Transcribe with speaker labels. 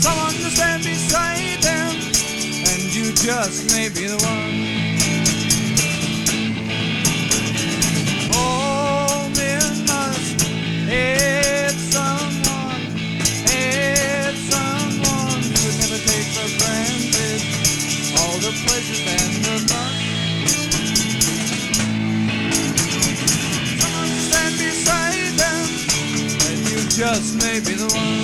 Speaker 1: someone to stand beside them, and you just may be the one. All men must hate someone who would never take for granted all the pleasures and the fun. Someone to stand beside them, and you just may be the one.